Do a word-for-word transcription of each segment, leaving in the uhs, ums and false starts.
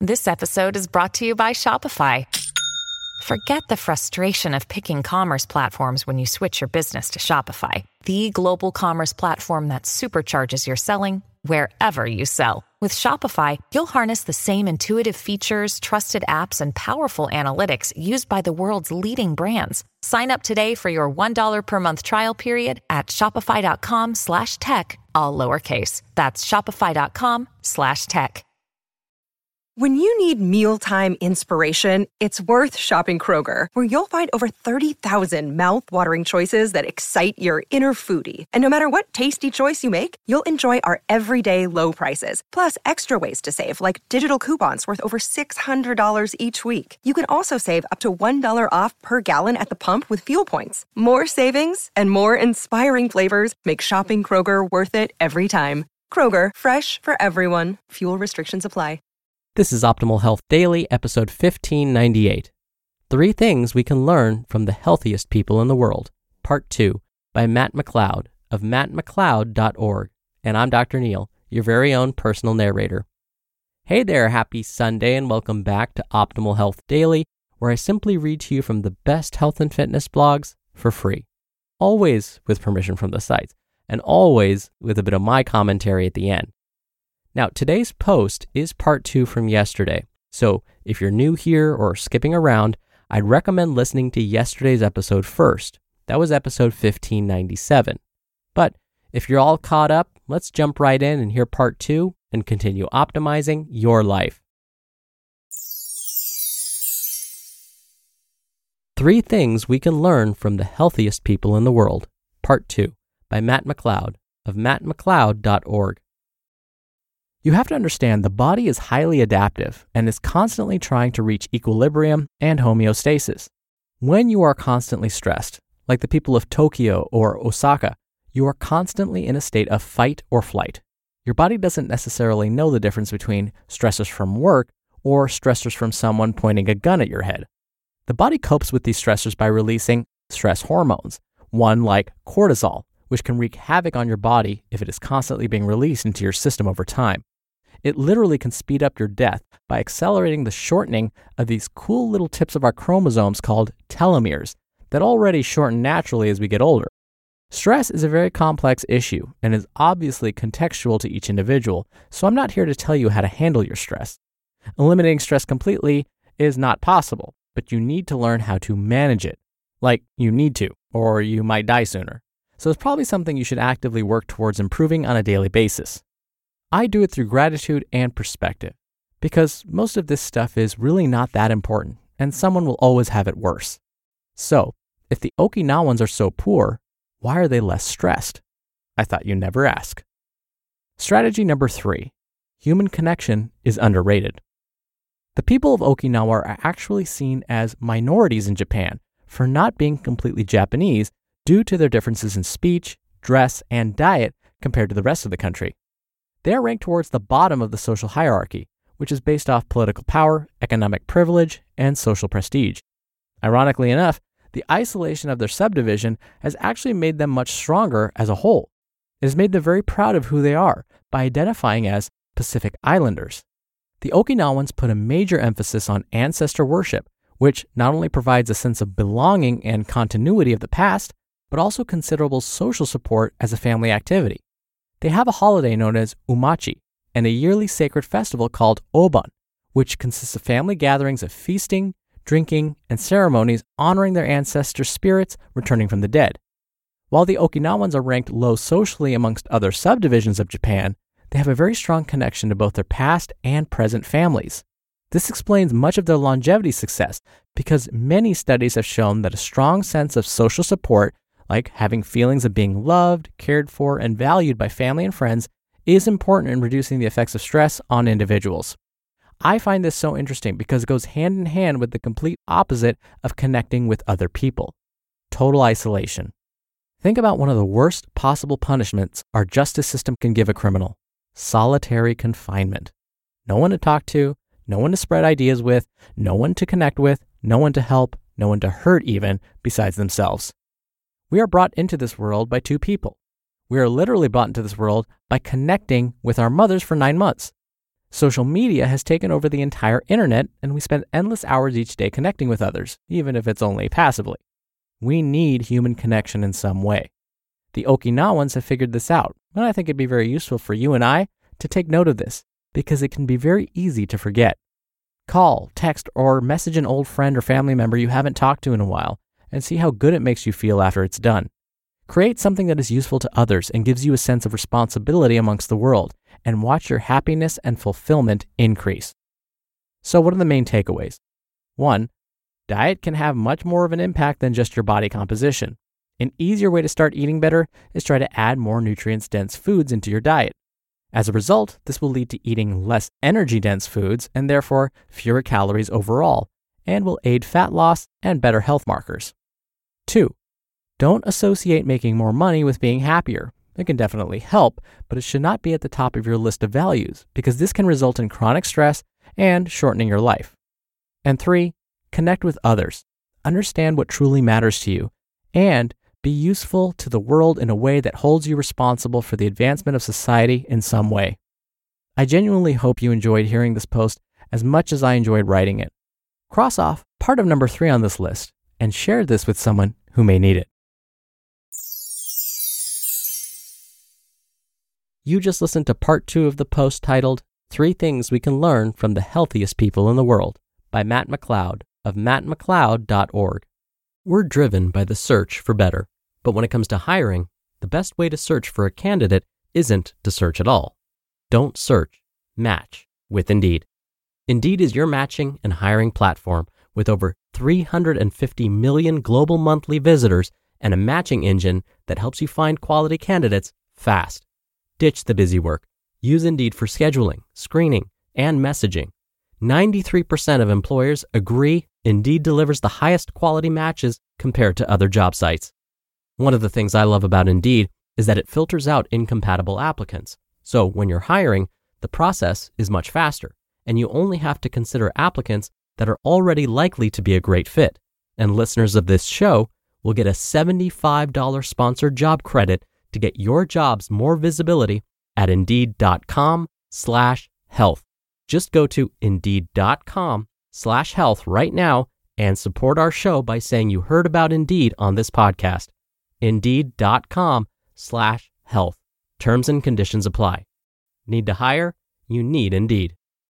This episode is brought to you by Shopify. Forget the frustration of picking commerce platforms when you switch your business to Shopify, the global commerce platform that supercharges your selling wherever you sell. With Shopify, you'll harness the same intuitive features, trusted apps, and powerful analytics used by the world's leading brands. Sign up today for your one dollar per month trial period at shopify.com slash tech, all lowercase. That's shopify.com slash tech. When you need mealtime inspiration, it's worth shopping Kroger, where you'll find over thirty thousand mouth-watering choices that excite your inner foodie. And no matter what tasty choice you make, you'll enjoy our everyday low prices, plus extra ways to save, like digital coupons worth over six hundred dollars each week. You can also save up to one dollar off per gallon at the pump with fuel points. More savings and more inspiring flavors make shopping Kroger worth it every time. Kroger, fresh for everyone. Fuel restrictions apply. This is Optimal Health Daily, episode fifteen ninety-eight. Three Things We Can Learn from the Healthiest People in the World, Part two, by Matt McLeod of matt mcleod dot org. And I'm Doctor Neil, your very own personal narrator. Hey there, happy Sunday, and welcome back to Optimal Health Daily, where I simply read to you from the best health and fitness blogs for free. Always with permission from the sites, and always with a bit of my commentary at the end. Now, today's post is part two from yesterday, so if you're new here or skipping around, I'd recommend listening to yesterday's episode first. That was episode fifteen ninety-seven. But if you're all caught up, let's jump right in and hear part two and continue optimizing your life. Three Things We Can Learn from the Healthiest People in the World, Part two, by Matt McLeod of matt mcleod dot org. You have to understand the body is highly adaptive and is constantly trying to reach equilibrium and homeostasis. When you are constantly stressed, like the people of Tokyo or Osaka, you are constantly in a state of fight or flight. Your body doesn't necessarily know the difference between stressors from work or stressors from someone pointing a gun at your head. The body copes with these stressors by releasing stress hormones, one like cortisol, which can wreak havoc on your body if it is constantly being released into your system over time. It literally can speed up your death by accelerating the shortening of these cool little tips of our chromosomes called telomeres that already shorten naturally as we get older. Stress is a very complex issue and is obviously contextual to each individual, so I'm not here to tell you how to handle your stress. Eliminating stress completely is not possible, but you need to learn how to manage it. Like, you need to, or you might die sooner. So it's probably something you should actively work towards improving on a daily basis. I do it through gratitude and perspective, because most of this stuff is really not that important, and someone will always have it worse. So, if the Okinawans are so poor, why are they less stressed? I thought you'd never ask. Strategy number three, human connection is underrated. The people of Okinawa are actually seen as minorities in Japan for not being completely Japanese due to their differences in speech, dress, and diet compared to the rest of the country. They are ranked towards the bottom of the social hierarchy, which is based off political power, economic privilege, and social prestige. Ironically enough, the isolation of their subdivision has actually made them much stronger as a whole. It has made them very proud of who they are by identifying as Pacific Islanders. The Okinawans put a major emphasis on ancestor worship, which not only provides a sense of belonging and continuity of the past, but also considerable social support as a family activity. They have a holiday known as Umachi and a yearly sacred festival called Oban, which consists of family gatherings of feasting, drinking, and ceremonies honoring their ancestor spirits returning from the dead. While the Okinawans are ranked low socially amongst other subdivisions of Japan, they have a very strong connection to both their past and present families. This explains much of their longevity success because many studies have shown that a strong sense of social support, like having feelings of being loved, cared for, and valued by family and friends, is important in reducing the effects of stress on individuals. I find this so interesting because it goes hand in hand with the complete opposite of connecting with other people: total isolation. Think about one of the worst possible punishments our justice system can give a criminal: solitary confinement. No one to talk to, no one to spread ideas with, no one to connect with, no one to help, no one to hurt even, besides themselves. We are brought into this world by two people. We are literally brought into this world by connecting with our mothers for nine months. Social media has taken over the entire internet, and we spend endless hours each day connecting with others, even if it's only passively. We need human connection in some way. The Okinawans have figured this out, and I think it'd be very useful for you and I to take note of this, because it can be very easy to forget. Call, text, or message an old friend or family member you haven't talked to in a while, and see how good it makes you feel after it's done. Create something that is useful to others and gives you a sense of responsibility amongst the world, and watch your happiness and fulfillment increase. So what are the main takeaways? One, diet can have much more of an impact than just your body composition. An easier way to start eating better is try to add more nutrients-dense foods into your diet. As a result, this will lead to eating less energy-dense foods and therefore fewer calories overall, and will aid fat loss and better health markers. Two, don't associate making more money with being happier. It can definitely help, but it should not be at the top of your list of values, because this can result in chronic stress and shortening your life. And three, connect with others. Understand what truly matters to you, and be useful to the world in a way that holds you responsible for the advancement of society in some way. I genuinely hope you enjoyed hearing this post as much as I enjoyed writing it. Cross off part of number three on this list and share this with someone who may need it. You just listened to part two of the post titled Three Things We Can Learn from the Healthiest People in the World by Matt McLeod of matt mcleod dot org. We're driven by the search for better, but when it comes to hiring, the best way to search for a candidate isn't to search at all. Don't search, match with Indeed. Indeed is your matching and hiring platform with over three hundred fifty million global monthly visitors and a matching engine that helps you find quality candidates fast. Ditch the busy work. Use Indeed for scheduling, screening, and messaging. ninety-three percent of employers agree Indeed delivers the highest quality matches compared to other job sites. One of the things I love about Indeed is that it filters out incompatible applicants. So when you're hiring, the process is much faster, and you only have to consider applicants that are already likely to be a great fit. And listeners of this show will get a seventy-five dollars sponsored job credit to get your jobs more visibility at indeed.com slash health. Just go to indeed.com slash health right now and support our show by saying you heard about Indeed on this podcast. Indeed.com slash health. Terms and conditions apply. Need to hire? You need Indeed.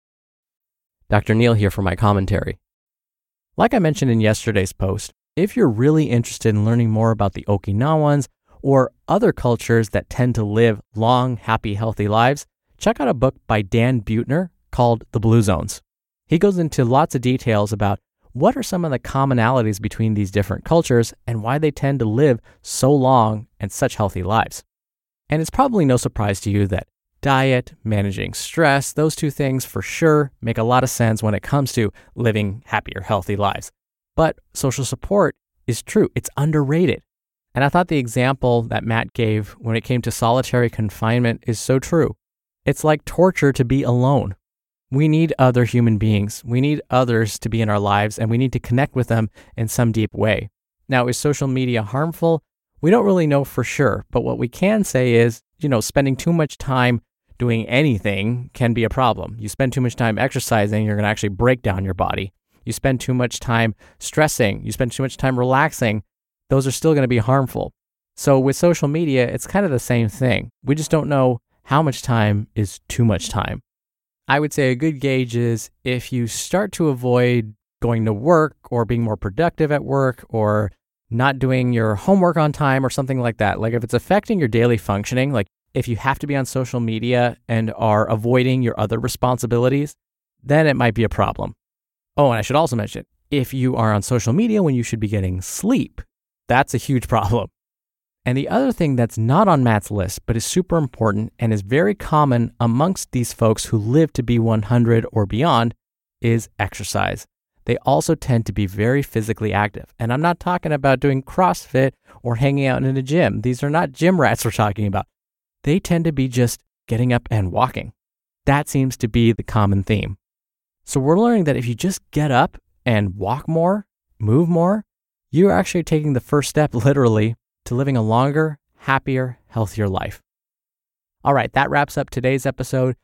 Doctor Neil here for my commentary. Like I mentioned in yesterday's post, if you're really interested in learning more about the Okinawans or other cultures that tend to live long, happy, healthy lives, check out a book by Dan Buettner called The Blue Zones. He goes into lots of details about what are some of the commonalities between these different cultures and why they tend to live so long and such healthy lives. And it's probably no surprise to you that diet, managing stress, those two things for sure make a lot of sense when it comes to living happier, healthy lives. But social support is true. It's underrated. And I thought the example that Matt gave when it came to solitary confinement is so true. It's like torture to be alone. We need other human beings. We need others to be in our lives, and we need to connect with them in some deep way. Now, is social media harmful? We don't really know for sure, but what we can say is, you know, spending too much time doing anything can be a problem. You spend too much time exercising, you're going to actually break down your body. You spend too much time stressing, you spend too much time relaxing, those are still going to be harmful. So with social media, it's kind of the same thing. We just don't know how much time is too much time. I would say a good gauge is if you start to avoid going to work or being more productive at work or not doing your homework on time or something like that. Like if it's affecting your daily functioning, like if you have to be on social media and are avoiding your other responsibilities, then it might be a problem. Oh, and I should also mention, if you are on social media when you should be getting sleep, that's a huge problem. And the other thing that's not on Matt's list, but is super important and is very common amongst these folks who live to be one hundred or beyond, is exercise. They also tend to be very physically active. And I'm not talking about doing CrossFit or hanging out in a gym. These are not gym rats we're talking about. They tend to be just getting up and walking. That seems to be the common theme. So we're learning that if you just get up and walk more, move more, you're actually taking the first step literally to living a longer, happier, healthier life. All right, that wraps up today's episode.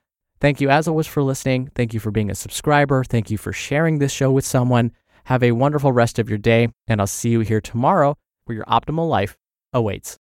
Thank you as always for listening. Thank you for being a subscriber. Thank you for sharing this show with someone. Have a wonderful rest of your day, and I'll see you here tomorrow where your optimal life awaits.